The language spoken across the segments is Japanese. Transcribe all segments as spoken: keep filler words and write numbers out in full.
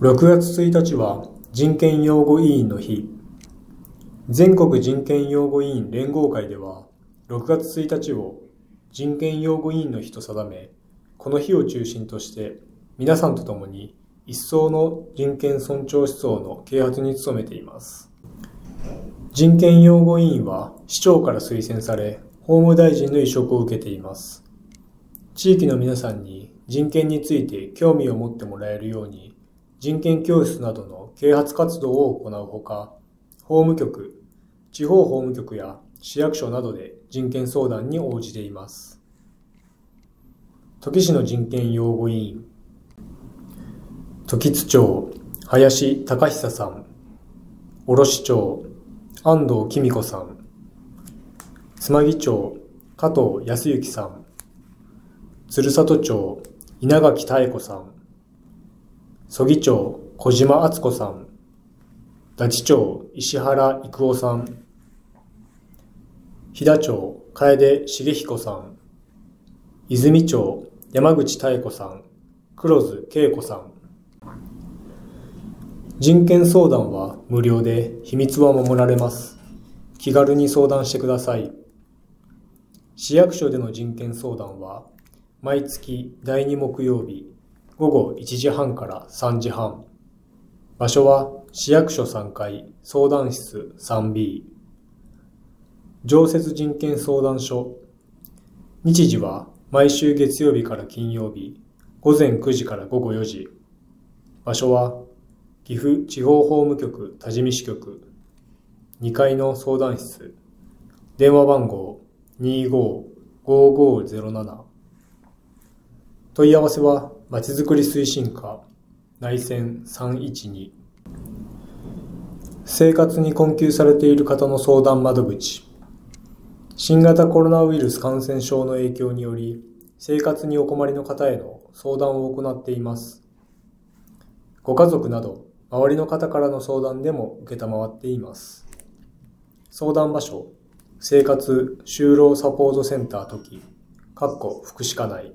ろくがつついたちは人権擁護委員の日。全国人権擁護委員連合会では、ろくがつついたちを人権擁護委員の日と定め、この日を中心として皆さんと共に一層の人権尊重思想の啓発に努めています。人権擁護委員は市長から推薦され、法務大臣の委嘱を受けています。地域の皆さんに人権について興味を持ってもらえるように、人権教室などの啓発活動を行うほか、法務局、地方法務局や市役所などで人権相談に応じています。土岐市の人権擁護委員、時津町、林隆久さん、卸町、安藤紀美子さん、つまぎ町、加藤康之さん、鶴里町、稲垣妙子さん、曽木町、小島敦子さん、大地町、石原育夫さん、飛騨町、楓重彦さん、泉町、山口妙子さん、黒津恵子さん。人権相談は無料で秘密は守られます。気軽に相談してください。市役所での人権相談は毎月だいに木曜日ごごいちじはんからさんじはん。場所は市役所さんがい相談室 スリービー。常設人権相談所。日時は毎週月曜日から金曜日ごぜんくじからごごよじ。場所は岐阜地方法務局多治見支局にかいの相談室。電話番号 にーごーごーごーゼロなな。問い合わせはまちづくり推進課内線さんいちに。生活に困窮されている方の相談窓口。新型コロナウイルス感染症の影響により生活にお困りの方への相談を行っています。ご家族など周りの方からの相談でも受けたまわっています。相談場所、生活就労サポートセンター時、かっこ福祉課内。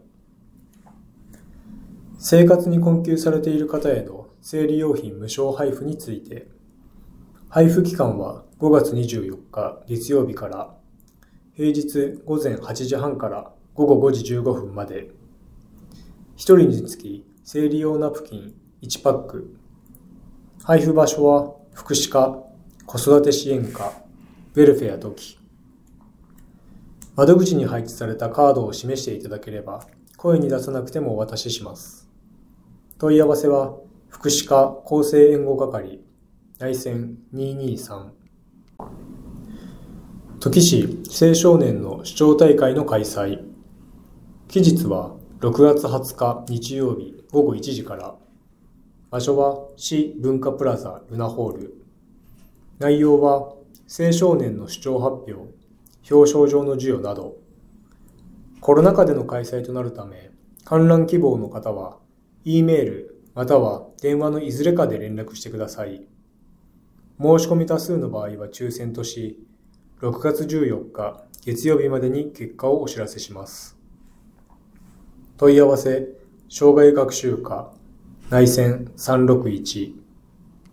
生活に困窮されている方への生理用品無償配布について、配布期間はごがつにじゅうよっか月曜日から平日ごぜんはちじはんからごごごじじゅうごふんまで。ひとりにつき生理用ナプキンいちパック。配布場所は福祉課、子育て支援課、ウェルフェア時。窓口に配置されたカードを示していただければ声に出さなくてもお渡しします。問い合わせは福祉課厚生援護係内線にーにーさん。土岐市青少年の首長大会の開催。期日はろくがつはつか日曜日ごごいちじから。場所は市文化プラザルナホール。内容は青少年の主張発表、表彰状の授与など。コロナ禍での開催となるため、観覧希望の方は E メールまたは電話のいずれかで連絡してください。申し込み多数の場合は抽選とし、ろくがつじゅうよっか月曜日までに結果をお知らせします。問い合わせ、障害学習課内線さんろくいち。